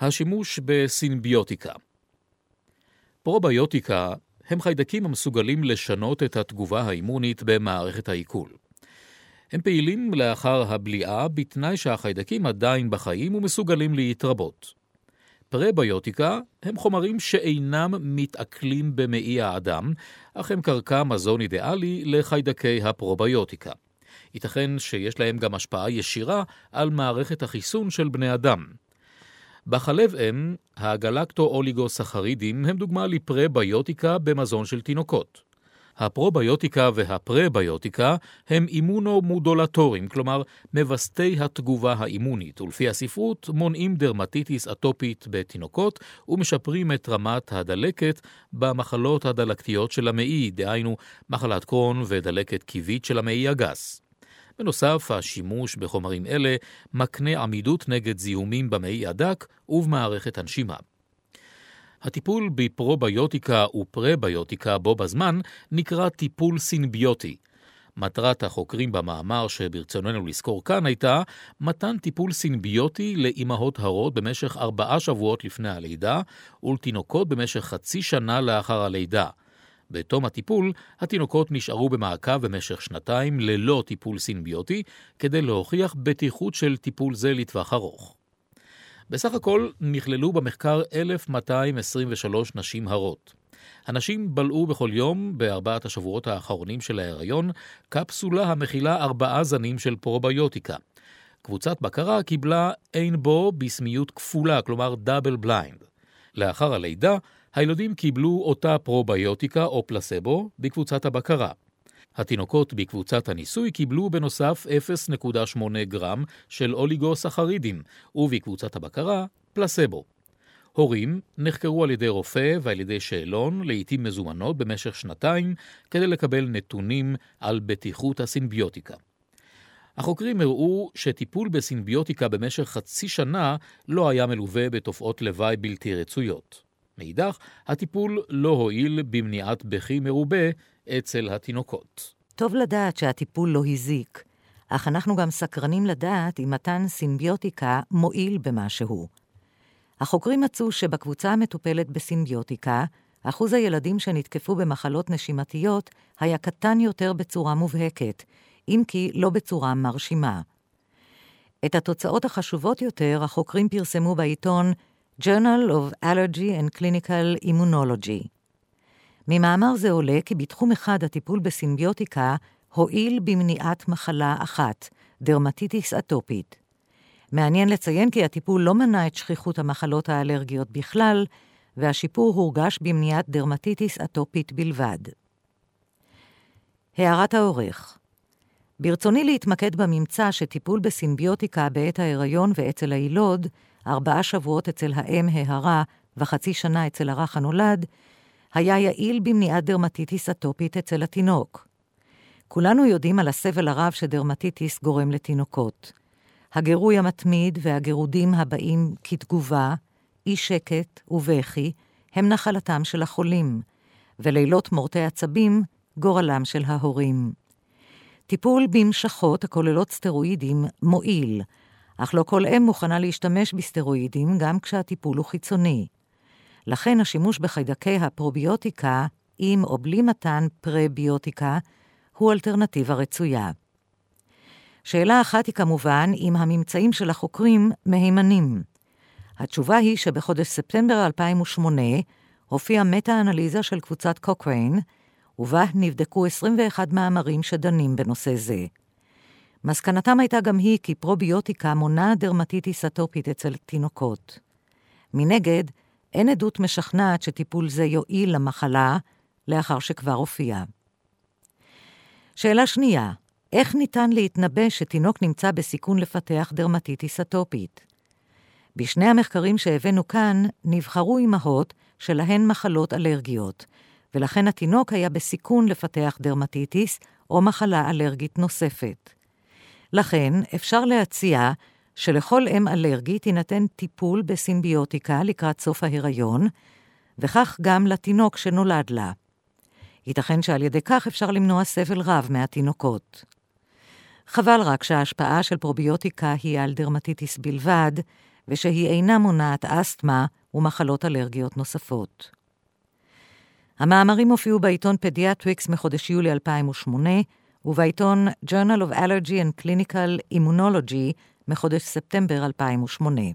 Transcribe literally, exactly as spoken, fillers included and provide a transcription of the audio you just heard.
השימוש בסינביוטיקה. פרוביוטיקה הם חיידקים המסוגלים לשנות את התגובה האימונית במערכת העיכול. הם פעילים לאחר הבליעה בתנאי שהחיידקים עדיין בחיים ומסוגלים להתרבות. פרביוטיקה הם חומרים שאינם מתעכלים במעי האדם, אך הם קרקע מזון אידיאלי לחיידקי הפרוביוטיקה. ייתכן שיש להם גם השפעה ישירה על מערכת החיסון של בני אדם. בחלב אם, הגלקטו-אוליגוסחרידים הם דוגמה לפרביוטיקה במזון של תינוקות. הפרוביוטיקה והפרביוטיקה הם אימונומודולטורים, כלומר מבסטי התגובה האימונית, ולפי הספרות מונעים דרמטיטיס אטופית בתינוקות ומשפרים את רמת הדלקת במחלות הדלקתיות של המעי, דהיינו מחלת קרון ודלקת קיבית של המעי הגס. בנוסף, השימוש בחומרים אלה מקנה עמידות נגד זיהומים במעי הדק ובמערכת הנשימה. הטיפול בפרוביוטיקה ופרביוטיקה בו בזמן נקרא טיפול סינביוטי. מטרת החוקרים במאמר שברצוננו לזכור כאן הייתה מתן טיפול סינביוטי לאימהות הרות במשך ארבעה שבועות לפני הלידה ולתינוקות במשך חצי שנה לאחר הלידה. בתום הטיפול, התינוקות נשארו במעקב במשך שנתיים ללא טיפול סינביוטי כדי להוכיח בטיחות של טיפול זה לטווח ארוך. בסך הכל נכללו במחקר אלף מאתיים עשרים ושלוש נשים הרות. הנשים בלעו בכל יום בארבעת השבועות האחרונים של ההיריון קפסולה המכילה ארבעה זנים של פרוביוטיקה. קבוצת בקרה קיבלה אין בו בסמיות כפולה, כלומר דאבל בליינד. לאחר הלידה, הילדים קיבלו אותה פרוביוטיקה או פלסבו בקבוצת הבקרה. התינוקות בקבוצת הניסוי קיבלו בנוסף אפס נקודה שמונה גרם של אוליגוסחרידים, ובקבוצת הבקרה פלסבו. הורים נחקרו על ידי רופא ועל ידי שאלון לעתים מזומנות במשך שנתיים כדי לקבל נתונים על בטיחות הסינביוטיקה. החוקרים הראו שטיפול בסינביוטיקה במשך חצי שנה לא היה מלווה בתופעות לוואי בלתי רצויות. מאידך, הטיפול לא הועיל במניעת בכי מרובה אצל התינוקות. טוב לדעת שהטיפול לא הזיק, אך אנחנו גם סקרנים לדעת אם מתן סינביוטיקה מועיל במשהו. החוקרים מצאו שבקבוצה המטופלת בסינביוטיקה, אחוז הילדים שנתקפו במחלות נשימתיות היה קטן יותר בצורה מובהקת, אם כי לא בצורה מרשימה. את התוצאות החשובות יותר החוקרים פרסמו בעיתון Journal of Allergy and Clinical Immunology. ממאמר זה עולה כי בתחום אחד הטיפול בסינביוטיקה הועיל במניעת מחלה אחת, דרמטיטיס אטופית. מעניין לציין כי הטיפול לא מנע את שכיחות המחלות האלרגיות בכלל, והשיפור הורגש במניעת דרמטיטיס אטופית בלבד. הערת העורך. ברצוני להתמקד בממצא שטיפול בסינביוטיקה בעת ההיריון ואצל הילוד, ארבעה שבועות אצל האם ההרה וחצי שנה אצל הרך הנולד, היה יעיל במניעת דרמטיטיס אטופית אצל התינוק. כולנו יודעים על הסבל הרב שדרמטיטיס גורם לתינוקות. הגירוי המתמיד והגירודים הבאים כתגובה, אי שקט ובכי, הם נחלתם של החולים, ולילות מורטי עצבים גורלם של ההורים. טיפול במשחות הכוללות סטרואידים מועיל, אך לא כל אם מוכנה להשתמש בסטרואידים גם כשהטיפול הוא חיצוני. לכן השימוש בחיידקי הפרוביוטיקה, עם או בלי מתן פרביוטיקה, הוא אלטרנטיבה רצויה. שאלה אחת היא כמובן אם הממצאים של החוקרים מהימנים. התשובה היא שבחודש ספטמבר אלפיים ושמונה הופיעה מטה-אנליזה של קבוצת קוקריין, ובה נבדקו עשרים ואחד מאמרים שדנים בנושא זה. מסקנתם הייתה גם היא כי פרוביוטיקה מונעת דרמטיטיס אטופית אצל תינוקות. מנגד, אין עדות משכנעת שטיפול זה יועיל למחלה לאחר שכבר הופיע. שאלה שנייה, איך ניתן להתנבא שתינוק נמצא בסיכון לפתח דרמטיטיס אטופית? בשני המחקרים שהבאנו כאן נבחרו אמהות שלהן מחלות אלרגיות, ולכן התינוק היה בסיכון לפתח דרמטיטיס או מחלה אלרגית נוספת. לכן אפשר להציע שלכל אם אלרגית יינתן טיפול בסינביוטיקה לקראת סוף ההיריון, וכך גם לתינוק שנולד לה. ייתכן שעל ידי כך אפשר למנוע סבל רב מהתינוקות. חבל רק שההשפעה של פרוביוטיקה היא על דרמטיטיס בלבד, ושהיא אינה מונעת אסתמה ומחלות אלרגיות נוספות. המאמרים הופיעו בעיתון פדיאטריקס מחודש יולי אלפיים ושמונה, ובעיתון Journal of Allergy and Clinical Immunology מחודש ספטמבר אלפיים ושמונה.